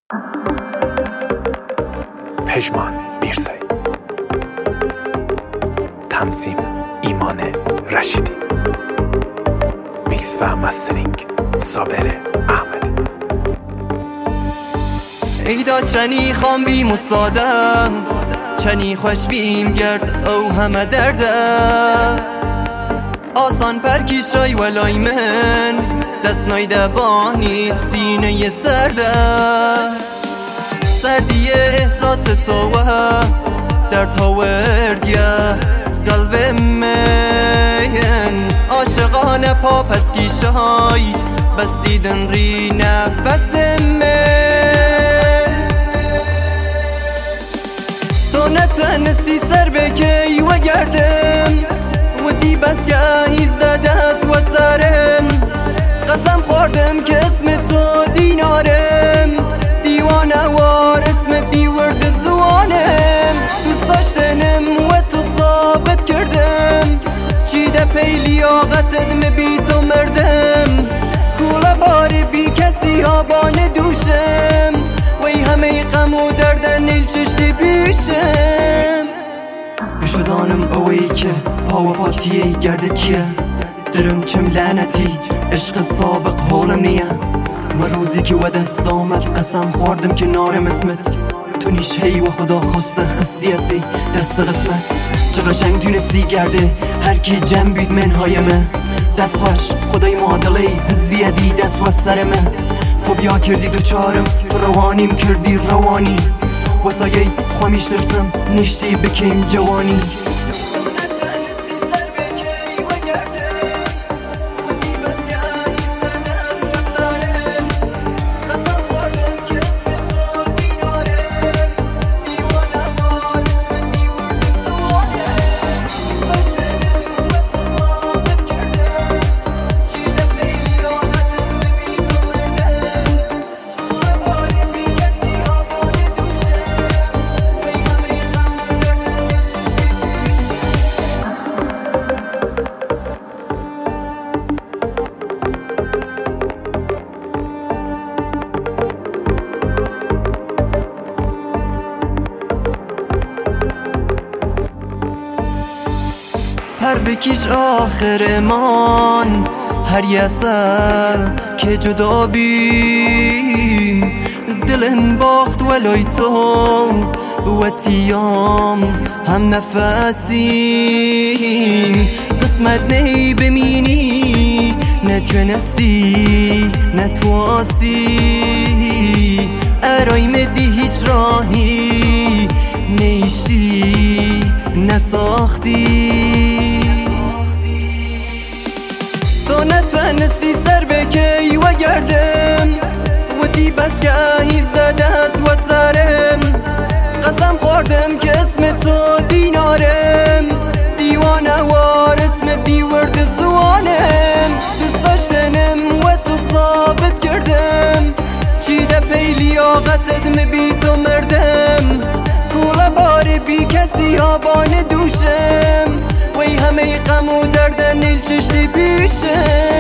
پژمان میرزایی، تنظیم ایمان رشیدی، میکس و مسترینگ صابر احمدی. ایدا چنی خام بیم و ساده، چنی خوش بیم گرد او همه درده. آسان پرکی شای ولای من دست نایده بانی سینه سرده. سردی احساس توه در تاوردیه قلب من. عاشقانه پا پسکی شای بستیدن ری نفس من. تو نتونستی سر بکی و گردم و تی بسگاهی زده از و سرم. قسم خوردم که اسم تو دینارم، دیوانه وار اسم بیورد زوانم. دوست داشتنم و تو ثابت کردم، چیده پیلی آقتت بی تو مردم. کوله باری بی کسی ها بانه دوشم، وی همه غم و درد نیل چشتی بیشم. بیش زانم اوی که پا و پاتیه گردت کیه، درم چم لعنتی عشق سابق حولم نیه. من روزی که و دست آمد قسم خوردم که نارم اسمت. تو نیش هی و خدا خواسته خستی هستی دست قسمت. چه قشنگ تونستی گرده هر کی جمع بید منهای من. دست خوش خدای معادله حزبیه دی دست و سر من. فوبیا کردی دو چارم تو روانیم کردی روانی. واسه خوامیش ترسم نشتی بکیم جوانی. پر بکیش آخر امان هر یسه که جدا بیم. دلم باخت ولای تو و تیام هم نفسیم. قسمت نی بمینی نتونستی نتواسی. ارای مدی هیچ راهی نیشتی نساختی. تو نتونستی سر بکی و گردم و تی بسگاهی زده از و سرم. قسم خوردم که اسم تو دینارم، دیوانه وار اسم بیورد زوانم. دوست داشتنم و تو ثابت کردم، چیده پیلی آقتت بی تو مردم. کوله باری بی کسی ها بانه دوشم، وی همه غم و درد نیل چشتی بیشم.